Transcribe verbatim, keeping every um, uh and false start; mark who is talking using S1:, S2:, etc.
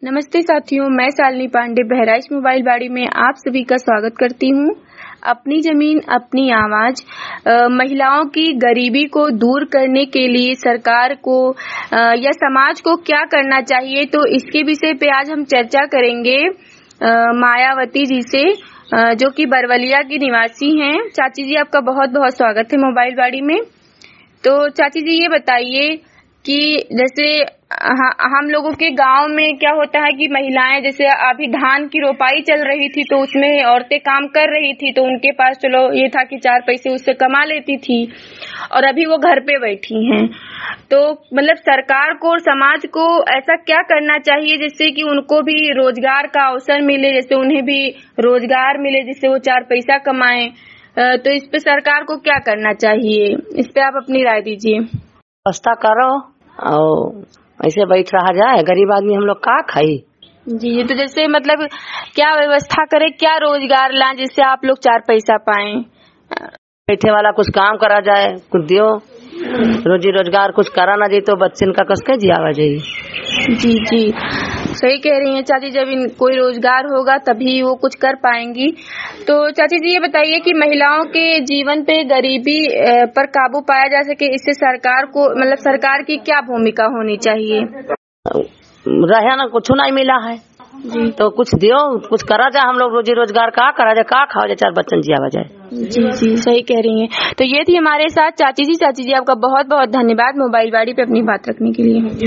S1: नमस्ते साथियों, मैं शालिनी पांडे बहराइच मोबाइल बाड़ी में आप सभी का स्वागत करती हूँ। अपनी जमीन अपनी आवाज महिलाओं की गरीबी को दूर करने के लिए सरकार को आ, या समाज को क्या करना चाहिए, तो इसके विषय पे आज हम चर्चा करेंगे आ, मायावती जी से, आ, जो कि बरवलिया की निवासी हैं। चाची जी, आपका बहुत बहुत स्वागत है मोबाइल बाड़ी में। तो चाची जी, ये बताइए कि जैसे हम लोगों के गांव में क्या होता है कि महिलाएं, जैसे अभी धान की रोपाई चल रही थी तो उसमें औरतें काम कर रही थी, तो उनके पास चलो ये था कि चार पैसे उससे कमा लेती थी, और अभी वो घर पे बैठी हैं। तो मतलब सरकार को और समाज को ऐसा क्या करना चाहिए जिससे कि उनको भी रोजगार का अवसर मिले, जैसे उन्हें भी रोजगार मिले जिससे वो चार पैसा कमाएं। तो इस पे सरकार को क्या करना चाहिए, इस पे आप अपनी राय दीजिए।
S2: व्यवस्था करो और ऐसे बैठ रहा जाए, गरीब आदमी हम लोग का खाई।
S1: जी, तो जैसे मतलब क्या व्यवस्था करे, क्या रोजगार लाएं जिससे आप लोग चार पैसा पाएं।
S2: बैठे वाला कुछ काम करा जाए, कुछ दियो, रोजी रोजगार कुछ करा ना जाए तो बच्चे का कसके जियावा जाए।
S1: जी जी, सही कह रही हैं चाची, जब इन कोई रोजगार होगा तभी वो कुछ कर पाएंगी। तो चाची जी, ये बताइए कि महिलाओं के जीवन पे गरीबी पर काबू पाया जा सके, इससे सरकार को मतलब सरकार की क्या भूमिका होनी चाहिए।
S2: रहे ना कुछ नहीं मिला है जी, तो कुछ दियो, कुछ करा जाए, हम लोग रोजी रोजगार का करा जाए, का खाओ जाए, चार बच्चन जियावा जाए।
S1: जी जी, सही कह रही हैं। तो ये थी हमारे साथ चाची जी। चाची जी, आपका बहुत बहुत धन्यवाद मोबाइल बाड़ी पे अपनी बात रखने के लिए।